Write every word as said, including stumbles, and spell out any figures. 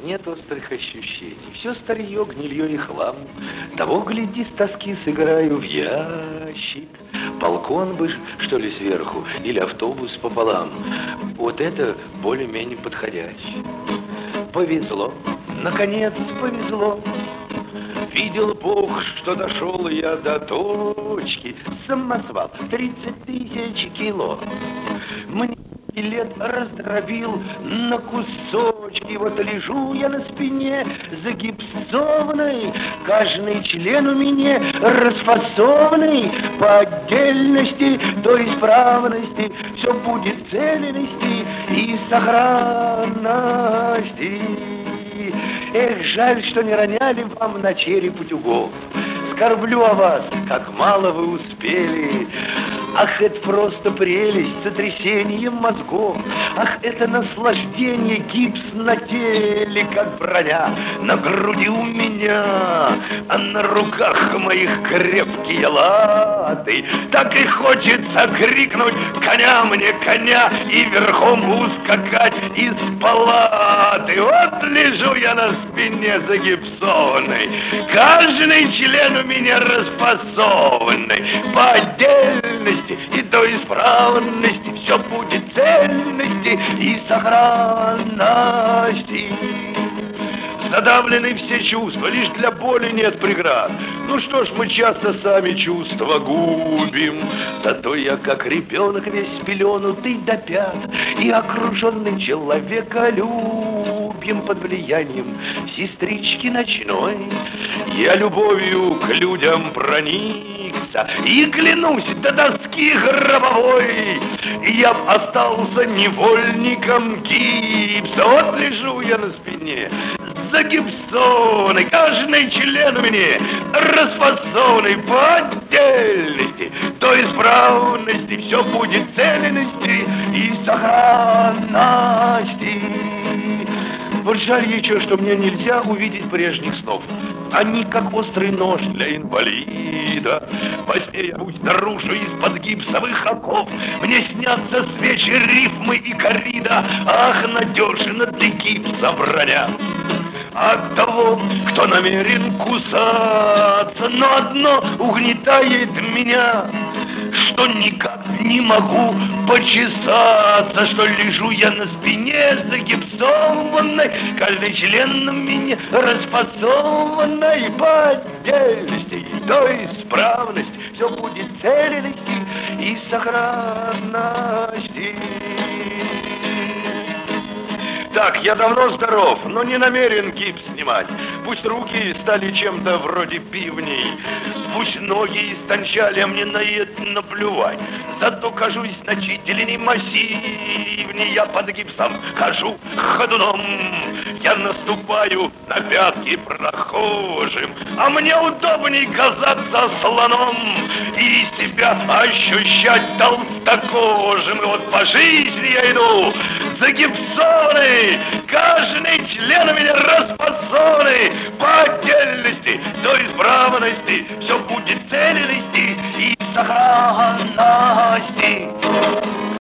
нет острых ощущений. Все старье, гнилье и хлам. Того, гляди, с тоски сыграю в ящик. Балкон бы, что ли, сверху, или автобус пополам. Вот это более-менее подходящее. Повезло, наконец повезло. Видел Бог, что дошел я до точки. Самосвал, тридцать тысяч кило. Мне лет раздробил на кусочки. Вот лежу я на спине загипсованной. Каждый член у меня расфасованный. По отдельности, до исправности. Все будет в целенности и сохранности. Эх, жаль, что не роняли вам на череп утюгов. Скорблю о вас, как мало вы успели. Ах, это просто прелесть, сотрясение мозгов. Ах, это наслаждение, гипс на теле, как броня. На груди у меня, а на руках моих крепкие латы. Так и хочется крикнуть: коня мне, коня, и верхом ускакать из палаты. Вот лежу я на спине загипсованной. Каждый член у меня расфасованный. По отдельности и до исправности. Все будет цельности и сохранности. Задавлены все чувства, лишь для боли нет преград. Ну что ж, мы часто сами чувства губим. Зато я, как ребенок, весь спеленутый до пят и окруженный человеколюбием под влиянием сестрички ночной. Я любовью к людям проникся и клянусь до доски гробовой, я б остался невольником гипса. Вот лежу я на спине загипсованный, каждый член у меня расфасованный по отдельности, до исправности. Все будет цельности и сохранности. Вот жаль еще, что мне нельзя увидеть прежних снов. Они как острый нож для инвалида. Во сне я путь нарушу из-под гипсовых оков. Мне снятся свечи, рифмы и коррида. Ах, надежно ты гипса броня. От того, кто намерен кусаться, но одно угнетает меня, что никак не могу почесаться, что лежу я на спине загипсованной, каждый член на меня расфасованной по отдельности, до исправности. Все будет цельности и сохранности. Так, я давно здоров, но не намерен гипс снимать. Пусть руки стали чем-то вроде бивней, пусть ноги истончали, а мне на это наплевать. Зато кажусь значительней, массивней. Я под гипсом хожу ходуном, я наступаю на пятки прохожим, а мне удобней казаться слоном и себя ощущать толстокожим. И вот по жизни я иду загипсованный, каждый член у меня расфасованный по отдельности, до исправности. Все будет цельности и сохранности.